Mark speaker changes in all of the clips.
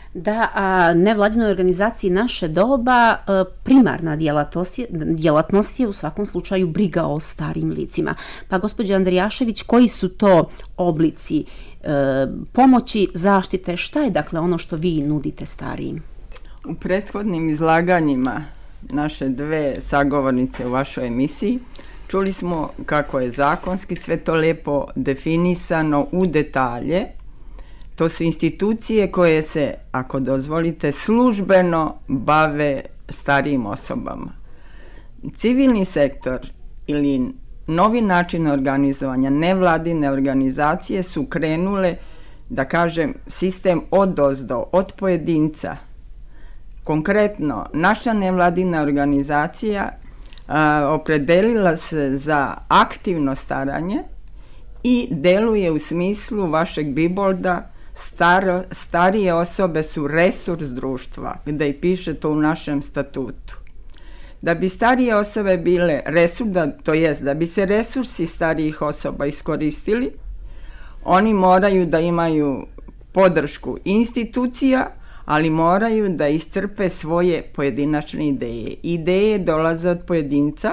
Speaker 1: Da, a nevladinoj organizaciji Naše doba primarna djelatnost je u svakom slučaju briga o starijim licima. Pa gospođo Andrijašević, koji su to oblici pomoći, zaštite, šta je dakle ono što vi nudite starijim?
Speaker 2: U prethodnim izlaganjima naše dve sagovornice u vašoj emisiji čuli smo kako je zakonski sve to lijepo definisano u detalje. To su institucije koje se, ako dozvolite, službeno bave starijim osobama. Civilni sektor ili novi način organizovanja, nevladine organizacije su krenule, da kažem, sistem odozdo, od pojedinca. Konkretno, naša nevladina organizacija opredelila se za aktivno staranje i deluje u smislu vašeg bibolda starije osobe su resurs društva, gdje i piše to u našem statutu. Da bi starije osobe bile resurs, to jest da bi se resursi starijih osoba iskoristili, oni moraju da imaju podršku institucija, ali moraju da iscrpe svoje pojedinačne ideje. Ideje dolaze od pojedinca,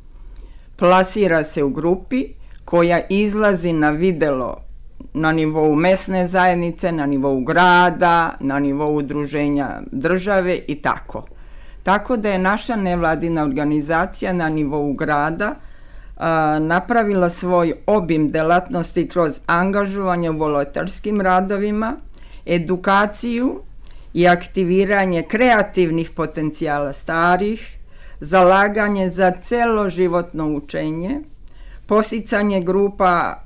Speaker 2: plasira se u grupi koja izlazi na videlo na nivou mesne zajednice, na nivou grada, na nivou udruženja države i tako. Tako da je naša nevladina organizacija na nivou grada napravila svoj obim delatnosti kroz angažovanje u volonterskim radovima, edukaciju i aktiviranje kreativnih potencijala starih, zalaganje za celoživotno učenje, posticanje grupa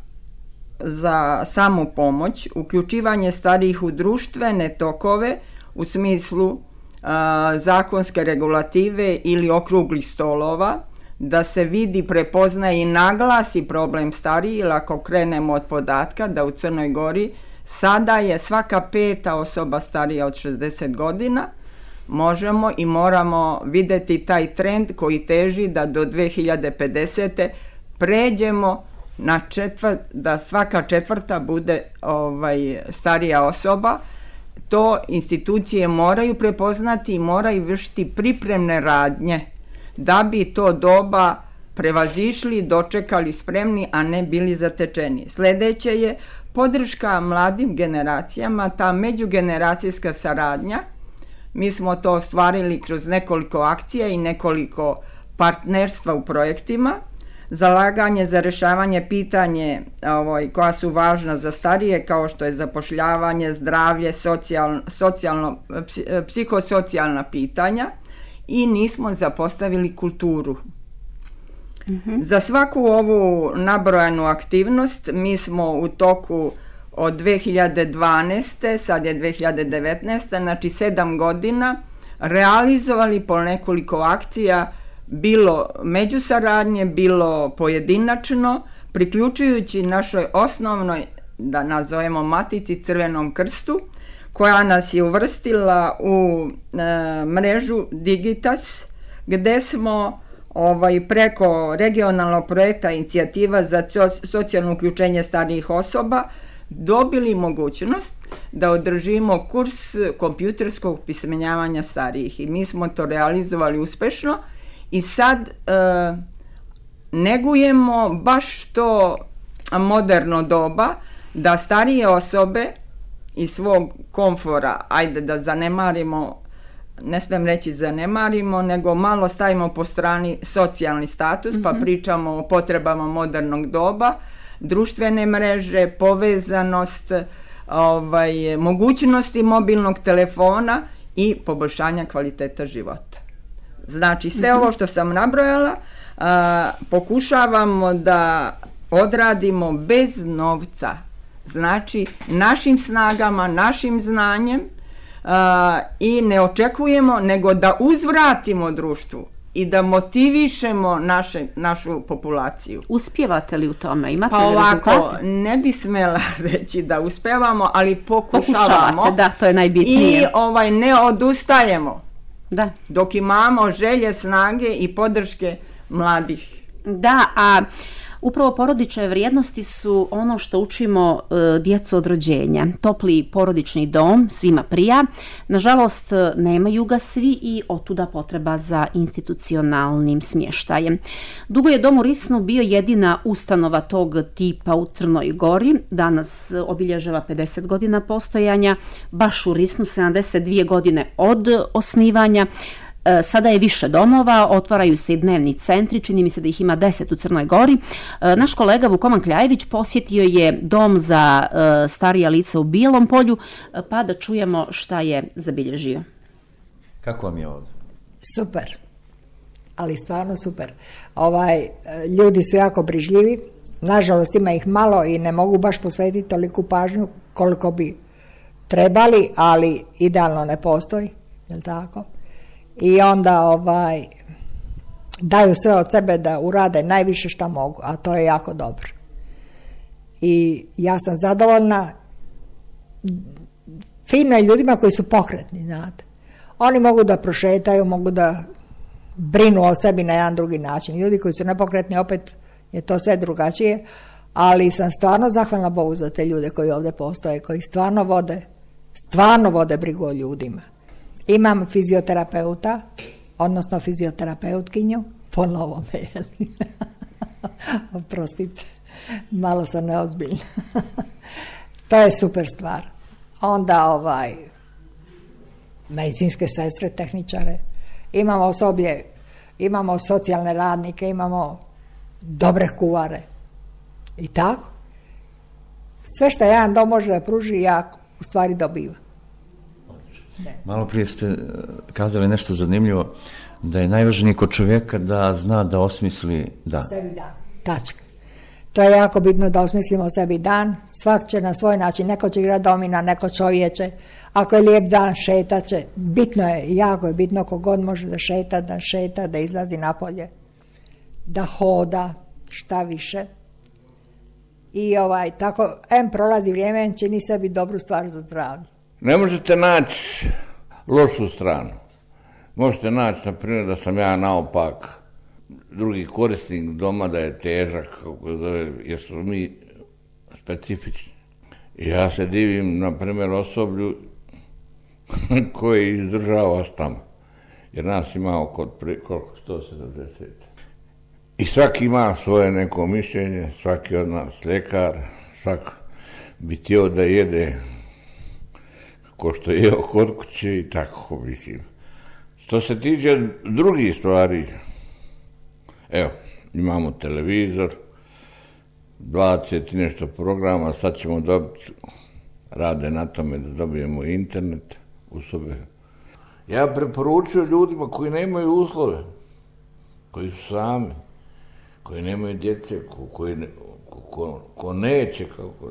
Speaker 2: za samopomoć, uključivanje starijih u društvene tokove u smislu zakonske regulative ili okruglih stolova, da se vidi, prepoznaje i naglasi problem starijih, ili ako krenemo od podatka da u Crnoj Gori sada je svaka 5. osoba starija od 60 godina, možemo i moramo vidjeti taj trend koji teži da do 2050. pređemo na da svaka 4. bude starija osoba. To institucije moraju prepoznati i moraju vršiti pripremne radnje da bi to doba prevazišli, dočekali spremni, a ne bili zatečeni. Sljedeće je podrška mladim generacijama, ta međugeneracijska saradnja. Mi smo to ostvarili kroz nekoliko akcija i nekoliko partnerstva u projektima. Zalaganje za rješavanje pitanje koja su važna za starije, kao što je zapošljavanje, zdravlje, psihosocijalna pitanja, i nismo zapostavili kulturu. Za svaku ovu nabrojanu aktivnost mi smo u toku od 2012. sad je 2019. znači 7 godina realizovali po nekoliko akcija, bilo međusaradnje, bilo pojedinačno, priključujući našoj osnovnoj, da nazovemo Matici Crvenom krstu, koja nas je uvrstila u mrežu Digitas, gdje smo preko regionalnog projekta Inicijativa za socijalno uključenje starijih osoba dobili mogućnost da održimo kurs kompjuterskog pismenjavanja starijih. I mi smo to realizovali uspješno i sad negujemo baš to moderno doba da starije osobe iz svog komfora, ajde da zanemarimo, ne smijem reći zanemarimo, nego malo stavimo po strani socijalni status, pa pričamo o potrebama modernog doba, društvene mreže, povezanost, mogućnosti mobilnog telefona i poboljšanja kvaliteta života. Znači sve ovo što sam nabrojala pokušavamo da odradimo bez novca. Znači našim snagama, našim znanjem i ne očekujemo nego da uzvratimo društvu i da motivišemo našu populaciju.
Speaker 1: Uspijevate li u tome? Imate
Speaker 2: li
Speaker 1: rezultate?
Speaker 2: Pa ovako, ne bi smjela reći da uspijevamo, ali pokušavamo.
Speaker 1: Da, to je najbitnije.
Speaker 2: I ne odustajemo.
Speaker 1: Da.
Speaker 2: Dok imamo želje, snage i podrške mladih.
Speaker 1: Da, a Upravo porodične vrijednosti su ono što učimo djecu od rođenja. Topli porodični dom svima prija. Nažalost, nemaju ga svi i otuda potreba za institucionalnim smještajem. Dugo je dom u Risnu bio jedina ustanova tog tipa u Crnoj Gori. Danas obilježava 50 godina postojanja. Baš u Risnu 72 godine od osnivanja. Sada je više domova, otvaraju se i dnevni centri, čini mi se da ih ima 10 u Crnoj Gori. Naš kolega Vukoman Kljajević posjetio je dom za starija lica u Bijelom Polju, pa da čujemo šta je zabilježio.
Speaker 3: Kako vam je ovdje?
Speaker 4: Super, ali stvarno super. Ljudi su jako brižljivi, nažalost ima ih malo i ne mogu baš posvetiti toliku pažnju koliko bi trebali, ali idealno ne postoji, jel tako? I onda daju sve od sebe da urade najviše što mogu, a to je jako dobro. I ja sam zadovoljna. Fino je ljudima koji su pokretni, znate. Oni mogu da prošetaju, mogu da brinu o sebi na jedan drugi način. Ljudi koji su nepokretni, opet je to sve drugačije, ali sam stvarno zahvalna Bogu za te ljude koji ovdje postoje, koji stvarno vode brigu o ljudima. Imam fizioterapeuta, odnosno fizioterapeutkinju, po novome, jel? Oprostite, malo sam neozbiljna. To je super stvar. Onda medicinske sestre, tehničare, imamo osoblje, imamo socijalne radnike, imamo dobre kuvare. I tako. Sve što jedan dom može da pruži, ja u stvari dobivam.
Speaker 3: Malo prije ste kazali nešto zanimljivo, da je najvažnije kod čovjeka da zna da osmisli dan.
Speaker 4: Sebi dan. Tačka. To je jako bitno da osmislimo sebi dan. Svak će na svoj način, neko će igrati domina, neko čovječe. Ako je lijep dan, šetat će. Bitno je, jako je bitno kogod može da šeta, da izlazi napolje, da hoda, šta više. I tako, prolazi vrijeme, čini sebi dobru stvar za zdravlje.
Speaker 5: Ne možete naći lošu stranu. Možete naći, na primjer, da sam ja naopak drugi korisnik doma, da je težak, jer su mi specifični. I ja se divim, na primjer, osoblju koji izdržava tamo. Jer nas ima oko 170. I svaki ima svoje neko mišljenje, svaki od nas ljekar, svak bi htio da jede ko što je kod kuće i tako, mislim. Što se tiče drugih stvari, evo, imamo televizor, 20 i nešto programa, sad ćemo dobiti, rade na tome da dobijemo internet u sobe. Ja preporučujem ljudima koji nemaju uslove, koji su sami, koji nemaju djece, ko neće, kako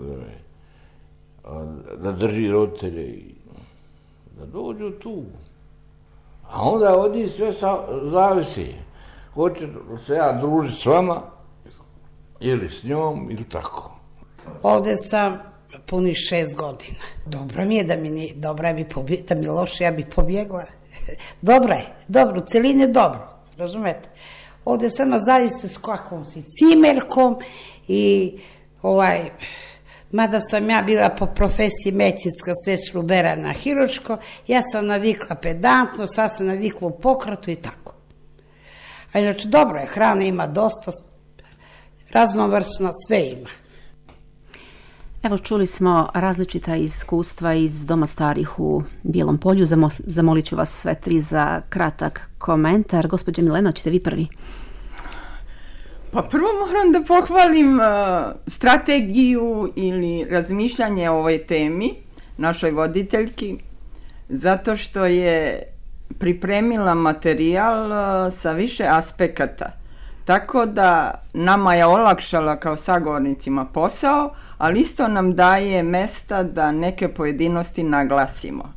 Speaker 5: da drži roditelje i da dođu tu. A onda od njih sve zavisi. Hoće se ja družiti s vama ili s njom ili tako.
Speaker 6: Ovdje sam punih 6 godina. Dobro mi je da mi loše, ja bi pobjegla. Dobro, u celini je dobro, razumete? Ovdje samo zavisi s kakvom si cimerkom i mada sam ja bila po profesiji medicinska sestra uberana hirurško, ja sam navikla pedantno, sad sam navikla u pokratu i tako. A inače dobro je, hrana ima dosta, raznovrsno, sve ima.
Speaker 1: Evo, čuli smo različita iskustva iz Doma starih u Bijelom Polju. Zamolit ću vas sve tri za kratak komentar. Gospođa Milena, ćete vi prvi.
Speaker 2: Pa prvo moram da pohvalim strategiju ili razmišljanje o ovoj temi našoj voditeljki, zato što je pripremila materijal sa više aspekata. Tako da nama je olakšala kao sagovornicima posao, ali isto nam daje mesta da neke pojedinosti naglasimo.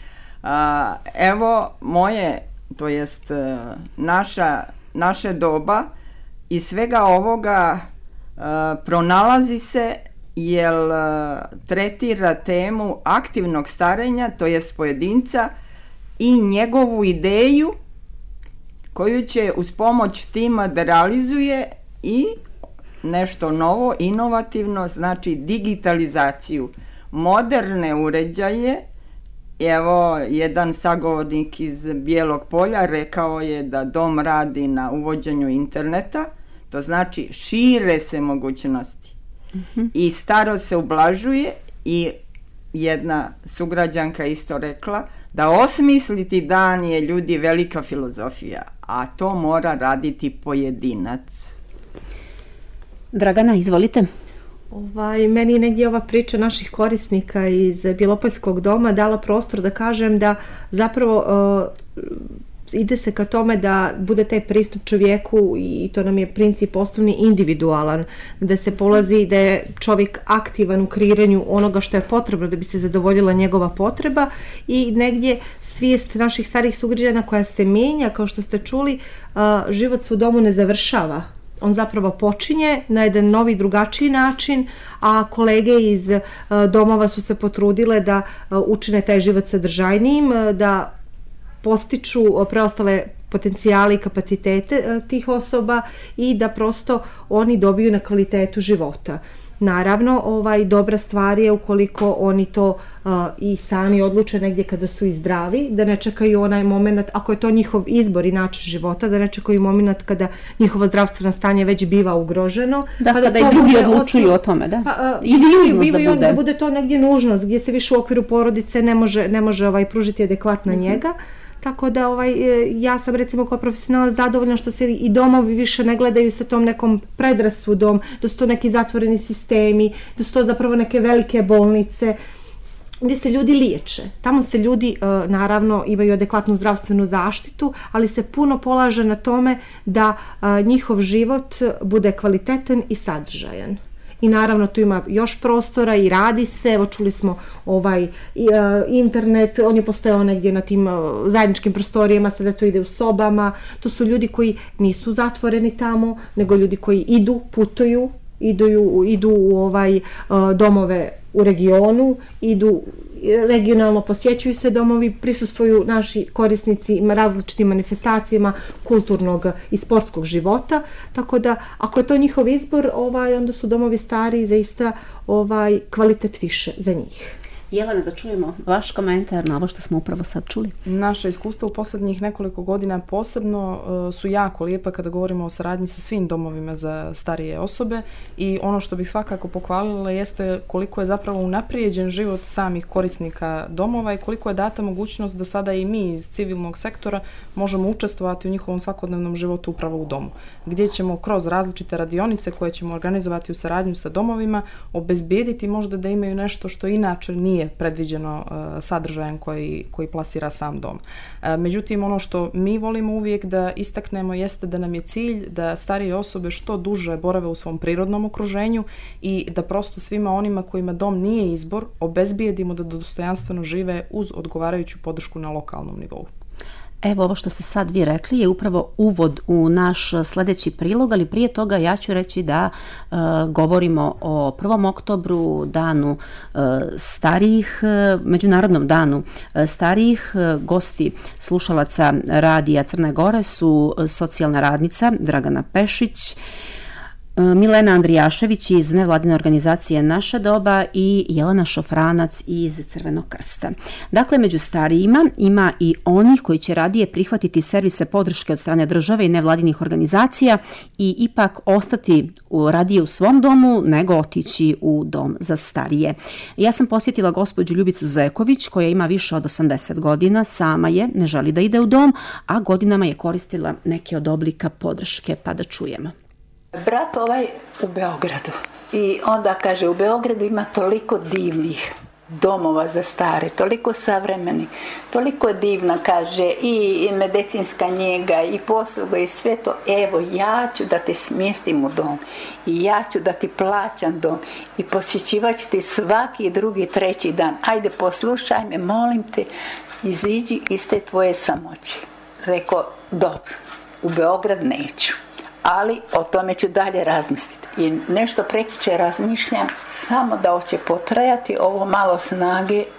Speaker 2: Evo moje, to jest naše doba, i svega ovoga pronalazi se jer tretira temu aktivnog starenja, to jest pojedinca, i njegovu ideju koju će uz pomoć tima da realizuje i nešto novo, inovativno, znači digitalizaciju, moderne uređaje. Evo, jedan sagovornik iz Bijelog Polja rekao je da dom radi na uvođenju interneta, to znači šire se mogućnosti i starost se ublažuje i jedna sugrađanka isto rekla da osmisliti dan je ljudi velika filozofija, a to mora raditi pojedinac.
Speaker 1: Dragana, izvolite.
Speaker 7: Meni je negdje ova priča naših korisnika iz Bjelopoljskog doma dala prostor da kažem da zapravo ide se ka tome da bude taj pristup čovjeku, i to nam je princip osnovni, individualan, da se polazi da je čovjek aktivan u kreiranju onoga što je potrebno da bi se zadovoljila njegova potreba, i negdje svijest naših starijih sugrađana koja se mijenja, kao što ste čuli, život se u domu ne završava. On zapravo počinje na jedan novi, drugačiji način, a kolege iz domova su se potrudile da učine taj život sadržajnijim, da postiču preostale potencijale i kapacitete tih osoba i da prosto oni dobiju na kvalitetu života. Naravno, dobra stvar je ukoliko oni to i sami odluče negdje kada su i zdravi, da ne čekaju onaj moment, ako je to njihov izbor i način života, da ne čekaju moment kada njihovo zdravstveno stanje već biva ugroženo.
Speaker 1: Da, kada i drugi odlučuju o tome, da? Ili nužnost da bude.
Speaker 7: Da bude to negdje nužnost, gdje se više u okviru porodice ne može pružiti adekvatna njega. Tako da ja sam recimo kao profesionalac zadovoljna što se i domovi više ne gledaju sa tom nekom predrasudom, da su to neki zatvoreni sistemi, da su to zapravo neke velike bolnice gdje se ljudi liječe. Tamo se ljudi naravno imaju adekvatnu zdravstvenu zaštitu, ali se puno polaže na tome da njihov život bude kvalitetan i sadržajan. I naravno tu ima još prostora i radi se, evo čuli smo internet, on je postojao negdje na tim zajedničkim prostorijama, sada to ide u sobama, to su ljudi koji nisu zatvoreni tamo, nego ljudi koji idu, putuju, idu u domove u regionu, idu regionalno, posjećuju se domovi, prisustvuju naši korisnici različitim manifestacijama kulturnog i sportskog života, tako da ako je to njihov izbor, onda su domovi stari zaista kvalitet više za njih.
Speaker 1: Jelena, da čujemo vaš komentar na ovo što smo upravo sad čuli.
Speaker 8: Naše iskustva u posljednjih nekoliko godina posebno su jako lijepa kada govorimo o saradnji sa svim domovima za starije osobe, i ono što bih svakako pohvalila jeste koliko je zapravo unaprijeđen život samih korisnika domova i koliko je data mogućnost da sada i mi iz civilnog sektora možemo učestvovati u njihovom svakodnevnom životu upravo u domu, gdje ćemo kroz različite radionice koje ćemo organizovati u saradnju sa domovima obezbijediti možda da imaju nešto što inače nije predviđeno sadržajem koji plasira sam dom. Međutim, ono što mi volimo uvijek da istaknemo jeste da nam je cilj da starije osobe što duže borave u svom prirodnom okruženju i da prosto svima onima kojima dom nije izbor obezbijedimo da dostojanstveno žive uz odgovarajuću podršku na lokalnom nivou.
Speaker 1: Evo, ovo što ste sad vi rekli je upravo uvod u naš sljedeći prilog, ali prije toga ja ću reći da govorimo o 1. oktobru, danu starijih, Međunarodnom danu starijih. Gosti slušalaca Radija Crne Gore su socijalna radnica Dragana Pešić, Milena Andrijašević iz nevladine organizacije Naša doba i Jelena Šofranac iz Crvenog krsta. Dakle, među starijima ima i onih koji će radije prihvatiti servise podrške od strane države i nevladinih organizacija i ipak ostati radije u svom domu nego otići u dom za starije. Ja sam posjetila gospođu Ljubicu Zeković koja ima više od 80 godina, sama je, ne želi da ide u dom, a godinama je koristila neke od oblika podrške, pa da čujemo.
Speaker 9: Brat u Beogradu, i onda kaže u Beogradu ima toliko divnih domova za stare, toliko savremenih, toliko divna, kaže, i medicinska njega i posluga i sve to. Evo, ja ću da te smjestim u dom i ja ću da ti plaćam dom i posjećivat ću ti svaki drugi, treći dan. Ajde, poslušaj me, molim te, iziđi iz te tvoje samoći. Rekao, dobro, u Beograd neću, ali o tome ću dalje razmisliti. I nešto prekjučer razmišljam, samo da hoće potrajati ovo malo snage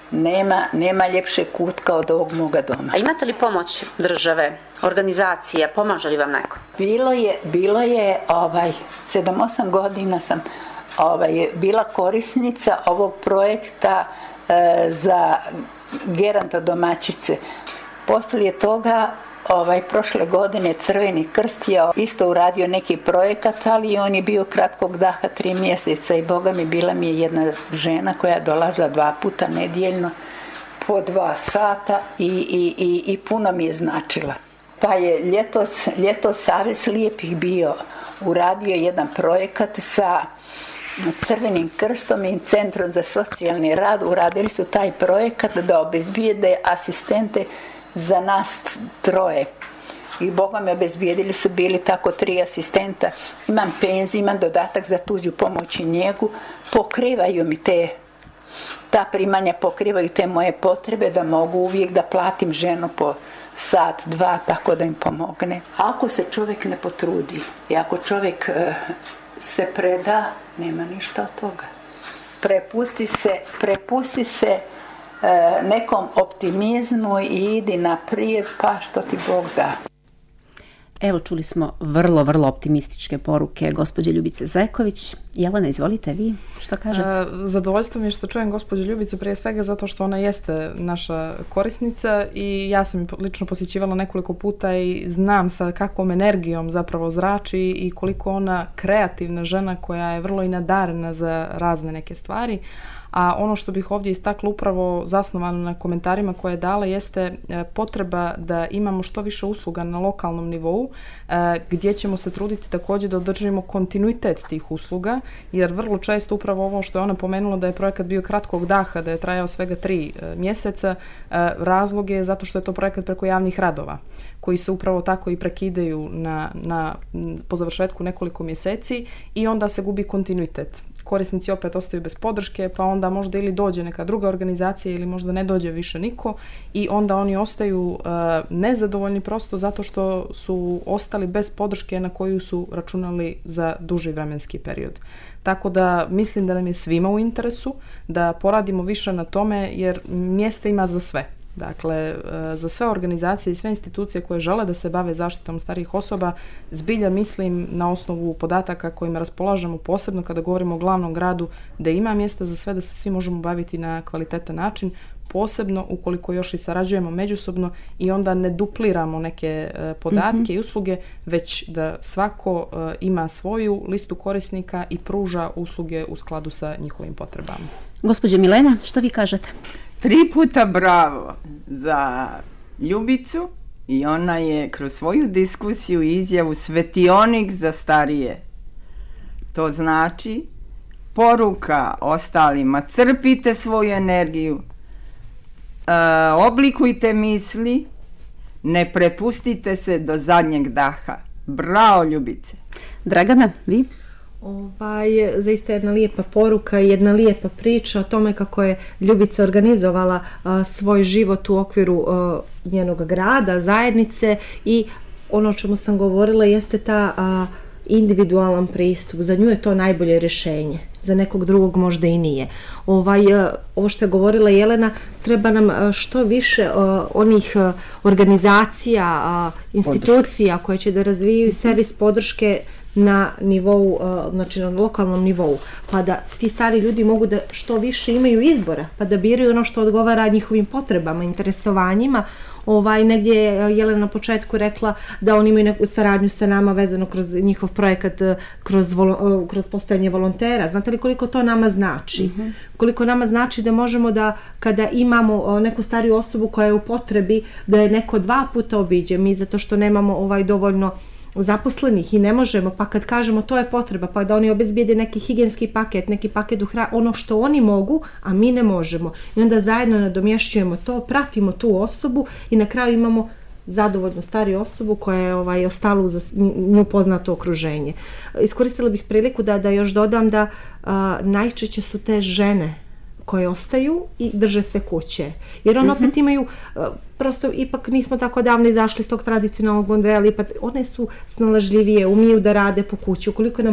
Speaker 9: nema ljepšeg kutka od ovog moga doma.
Speaker 1: A imate li pomoć države, organizacija, pomaže li vam neko?
Speaker 9: Bilo je 7-8 godina sam bila korisnica ovog projekta za gerontodomaćice. Poslije toga prošle godine Crveni krst je isto uradio neki projekat, ali on je bio kratkog daha 3 mjeseca i Boga mi, bila mi je jedna žena koja je dolazila 2 puta nedjeljno po 2 sata i puno mi je značila. Pa je ljetos Savez lijepih bio uradio jedan projekat sa Crvenim krstom i Centrom za socijalni rad. Uradili su taj projekat da obezbijede asistente za nas 3. I Boga me obezbijedili su bili tako 3 asistenta. Imam penziju, imam dodatak za tuđu pomoć i njegu. Pokrivaju mi ta primanja, pokrivaju te moje potrebe da mogu uvijek da platim ženu po 1-2 tako da im pomogne. Ako se čovjek ne potrudi i ako čovjek se preda, nema ništa od toga. Prepusti se nekom optimizmu i idi naprijed, pa što ti Bog da.
Speaker 1: Evo, čuli smo vrlo, vrlo optimističke poruke gospođe Ljubice Zeković. Jelena, izvolite vi, što kažete?
Speaker 8: Zadovoljstvo mi je što čujem gospođu Ljubicu, prije svega zato što ona jeste naša korisnica i ja sam je lično posjećivala nekoliko puta i znam sa kakvom energijom zapravo zrači i koliko ona kreativna žena koja je vrlo i nadarena za razne neke stvari. A ono što bih ovdje istakla upravo zasnovano na komentarima koje je dala jeste potreba da imamo što više usluga na lokalnom nivou gdje ćemo se truditi također da održimo kontinuitet tih usluga, jer vrlo često upravo ovo što je ona pomenula da je projekat bio kratkog daha, da je trajao svega 3 mjeseca, razlog je zato što je to projekat preko javnih radova koji se upravo tako i prekidaju po završetku nekoliko mjeseci i onda se gubi kontinuitet. Korisnici opet ostaju bez podrške, pa onda možda ili dođe neka druga organizacija ili možda ne dođe više niko i onda oni ostaju nezadovoljni prosto zato što su ostali bez podrške na koju su računali za duži vremenski period. Tako da mislim da nam je svima u interesu da poradimo više na tome jer mjesta ima za sve. Dakle, za sve organizacije i sve institucije koje žele da se bave zaštitom starijih osoba, zbilja mislim na osnovu podataka kojima raspolažemo, posebno kada govorimo o glavnom gradu, da ima mjesta za sve, da se svi možemo baviti na kvalitetan način, posebno ukoliko još i sarađujemo međusobno i onda ne dupliramo neke podatke i usluge, već da svako ima svoju listu korisnika i pruža usluge u skladu sa njihovim potrebama.
Speaker 1: Gospođo Milena, što vi kažete?
Speaker 2: 3 puta bravo za Ljubicu i ona je kroz svoju diskusiju i izjavu svetionik za starije. To znači poruka ostalima, crpite svoju energiju, oblikujte misli, ne prepustite se do zadnjeg daha. Bravo, Ljubice.
Speaker 1: Dragana, vi?
Speaker 7: Zaista jedna lijepa poruka i jedna lijepa priča o tome kako je Ljubica organizovala svoj život u okviru njenog grada, zajednice i ono o čemu sam govorila jeste ta individualan pristup. Za nju je to najbolje rješenje, za nekog drugog možda i nije. Ovo što je govorila Jelena, treba nam što više onih organizacija, institucija koje će da razvijaju servis podrške na nivou, znači na lokalnom nivou, pa da ti stari ljudi mogu da što više imaju izbora, pa da biraju ono što odgovara njihovim potrebama, interesovanjima. Negdje je Jelena na početku rekla da oni imaju neku saradnju sa nama vezano kroz njihov projekat, kroz postojanje volontera. Znate li koliko to nama znači? Koliko nama znači da možemo da kada imamo neku stariju osobu koja je u potrebi, da je neko 2 puta obiđe, mi zato što nemamo dovoljno zaposlenih i ne možemo, pa kad kažemo to je potreba, pa da oni obezbijede neki higijenski paket, neki paket ono što oni mogu, a mi ne možemo. I onda zajedno nadomješćujemo to, pratimo tu osobu i na kraju imamo zadovoljnu stariju osobu koja je ostala uz nju poznato okruženje. Iskoristila bih priliku da još dodam da najčešće su te žene koje ostaju i drže se kuće. Jer one opet imaju, prosto ipak nismo tako davno izašli iz tog tradicionalnog modela, one su snalažljivije, umiju da rade po kući. Ukoliko nam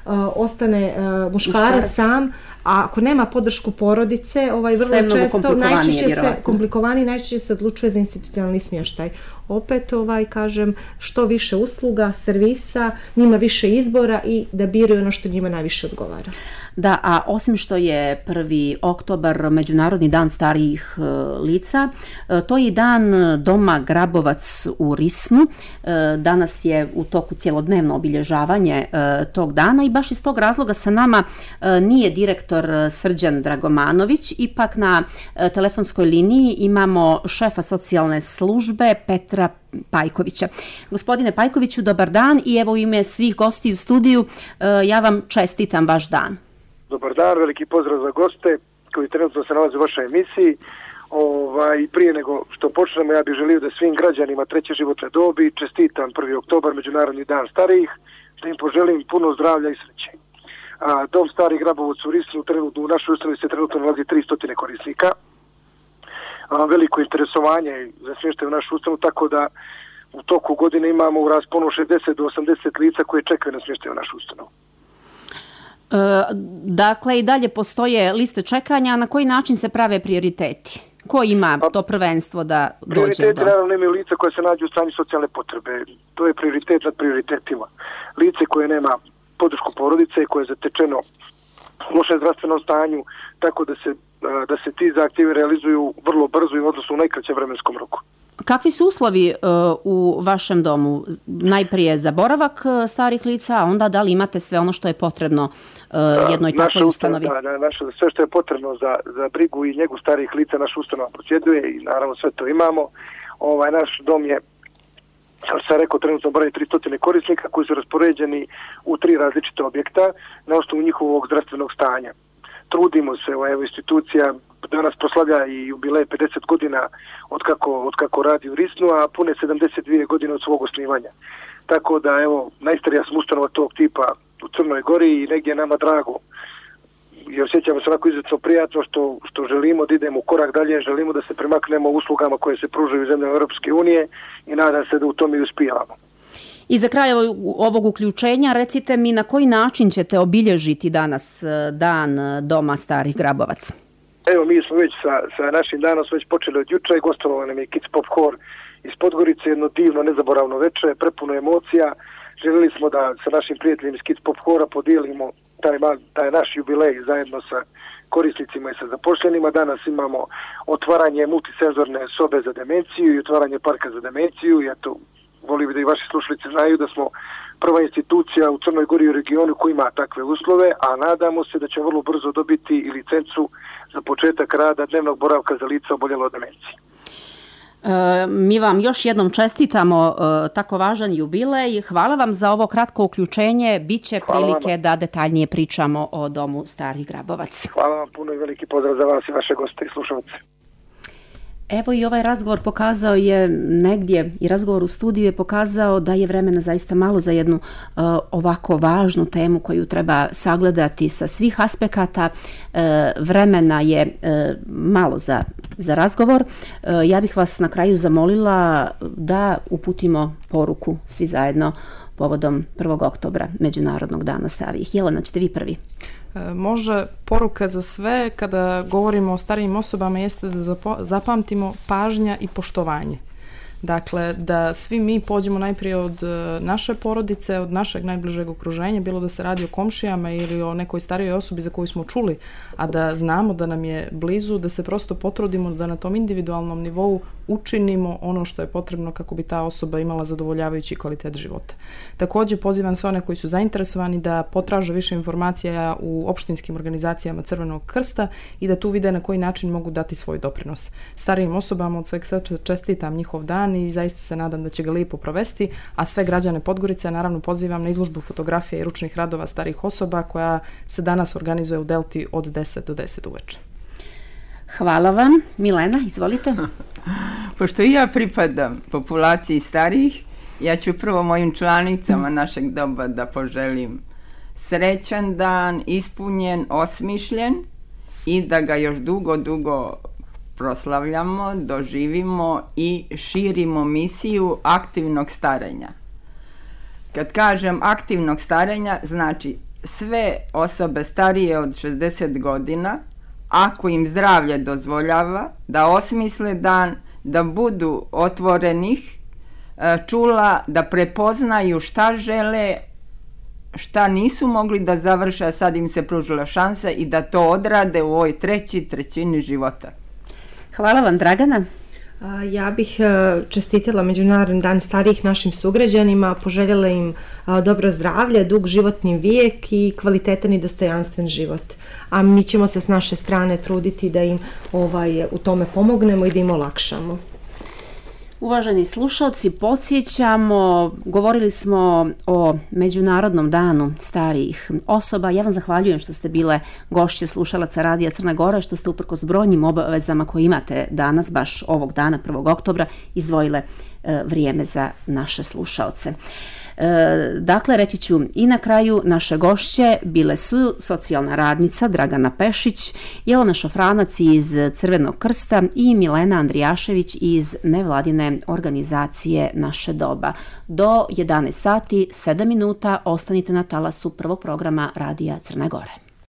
Speaker 7: ostane muškarac sam, a ako nema podršku porodice, vrlo često najčešće se odlučuje za institucionalni smještaj. Opet, kažem, što više usluga, servisa, njima više izbora i da biraju ono što njima najviše odgovara.
Speaker 1: Da, a osim što je 1. oktobar Međunarodni dan starijih lica, to je i dan Doma Grabovac u Risnu. Danas je u toku cjelodnevno obilježavanje tog dana i baš iz tog razloga sa nama nije direktor Srđan Dragomanović, ipak na telefonskoj liniji imamo šefa socijalne službe Petra Pajkovića. Gospodine Pajkoviću, dobar dan i evo u ime svih gosti u studiju ja vam čestitam vaš dan.
Speaker 10: Dobar dan, veliki pozdrav za goste koji trenutno se nalaze u vašoj emisiji. Prije nego što počnemo, ja bih želio da svim građanima treće životne dobi čestitam 1. oktobar, Međunarodni dan starijih, da im poželim puno zdravlja i sreće. Dom starih Grabovac u Risnu, u našoj ustanovi se trenutno nalazi 300 korisnika. Veliko interesovanje za smještaj u našu ustanovu, tako da u toku godine imamo u rasponu 60 do 80 lica koje čekaju na smještaj u našu ustanovu.
Speaker 1: Dakle, i dalje postoje liste čekanja, na koji način se prave prioriteti? Ko ima to prvenstvo da dođe do?
Speaker 10: Prioriteti naravno imaju lica koje se nađu u stanju socijalne potrebe. To je prioritet nad prioritetima. Lice koje nema podršku porodice, koje je zatečeno u lošem zdravstvenom stanju, tako da se ti zahtjevi realizuju vrlo brzo i odnosno u najkraćem vremenskom roku.
Speaker 1: Kakvi su uslovi u vašem domu? Najprije za boravak starih lica, a onda da li imate sve ono što je potrebno jednoj takvoj ustanovi?
Speaker 10: Sve što je potrebno za brigu i njegu starih lica naša ustanova posjeduje i naravno sve to imamo. Naš dom je, kao što sam rekao, trenutno broji 300 korisnika koji su raspoređeni u 3 različite objekta na osnovu njihovog zdravstvenog stanja. Trudimo se, institucija danas proslavlja i jubilej 50 godina od kako radi u Risnu, a pune 72 godine od svog osnivanja. Tako da, najstarija smo ustanova tog tipa u Crnoj Gori i negdje je nama drago i osjećamo se onako izuzetno prijatno što želimo da idemo korak dalje, želimo da se premaknemo uslugama koje se pružaju u zemljama Europske unije i nadam se da u tome i uspijevamo.
Speaker 1: I za kraj ovog uključenja recite mi na koji način ćete obilježiti danas dan Doma starih Grabovac?
Speaker 10: Mi smo već sa našim danom već počeli od jutra i gostovao nam je Kids Pop Hor iz Podgorice, jedno divno, nezaboravno večer, prepuno emocija. Željeli smo da sa našim prijateljima iz Kids Pop Hora podijelimo taj naš jubilej zajedno sa korisnicima i sa zaposlenima. Danas imamo otvaranje multisenzorne sobe za demenciju i otvaranje parka za demenciju i volio bih da i vaši slušalice znaju da smo prva institucija u Crnoj Gori u regionu koja ima takve uslove, a nadamo se da će vrlo brzo dobiti i licencu za početak rada dnevnog boravka za lica oboljela od demencije.
Speaker 1: Mi vam još jednom čestitamo tako važan jubilej. Hvala vam za ovo kratko uključenje. Biće prilike da detaljnije pričamo o Domu starih Grabovac.
Speaker 10: Hvala vam puno i veliki pozdrav za vas i vaše goste i slušalce.
Speaker 1: Evo i ovaj razgovor pokazao je negdje, i razgovor u studiju je pokazao da je vremena zaista malo za jednu ovako važnu temu koju treba sagledati sa svih aspekata. Vremena je malo za razgovor. Ja bih vas na kraju zamolila da uputimo poruku svi zajedno povodom 1. oktobra, Međunarodnog dana starijih. Jelena, ćete vi prvi?
Speaker 8: Može poruka za sve kada govorimo o starijim osobama jeste da zapamtimo pažnja i poštovanje. Dakle, da svi mi pođemo najprije od naše porodice, od našeg najbližeg okruženja, bilo da se radi o komšijama ili o nekoj starijoj osobi za koju smo čuli, a da znamo da nam je blizu, da se prosto potrudimo da na tom individualnom nivou učinimo ono što je potrebno kako bi ta osoba imala zadovoljavajući kvalitet života. Također pozivam sve one koji su zainteresovani da potraže više informacija u opštinskim organizacijama Crvenog krsta i da tu vide na koji način mogu dati svoj doprinos. Starijim osobama od sveg srca čestitam njihov dan i zaista se nadam da će ga lijepo provesti, a sve građane Podgorice naravno pozivam na izložbu fotografija i ručnih radova starijih osoba koja se danas organizuje u Delti od 10 do 10 uveče.
Speaker 1: Hvala vam. Milena, izvolite.
Speaker 2: Pošto i ja pripadam populaciji starijih, ja ću prvo mojim članicama našeg doba da poželim srećan dan, ispunjen, osmišljen i da ga još dugo proslavljamo, doživimo i širimo misiju aktivnog starenja. Kad kažem aktivnog starenja, znači sve osobe starije od 60 godina, ako im zdravlje dozvoljava, da osmisle dan, da budu otvorenih čula, da prepoznaju šta žele, šta nisu mogli da završe, a sad im se pružila šansa i da to odrade u ovoj trećini života.
Speaker 1: Hvala vam, Dragana.
Speaker 7: Ja bih čestitila Međunarodni dan starijih našim sugrađanima, poželjela im dobro zdravlje, dug životni vijek i kvalitetan i dostojanstven život. A mi ćemo se s naše strane truditi da im u tome pomognemo i da im olakšamo.
Speaker 1: Uvaženi slušalci, podsjećamo, govorili smo o Međunarodnom danu starijih osoba. Ja vam zahvaljujem što ste bile gošće slušalaca Radija Crna Gora, što ste uprkos brojnim obavezama koje imate danas, baš ovog dana, 1. oktobra, izdvojile vrijeme za naše slušalce. Dakle, reći ću i na kraju, naše gošće bile su socijalna radnica Dragana Pešić, Jelena Šofranac iz Crvenog krsta i Milena Andrijašević iz nevladine organizacije Naše doba. Do 11 sati 7 minuta ostanite na talasu prvog programa Radija Crne Gore.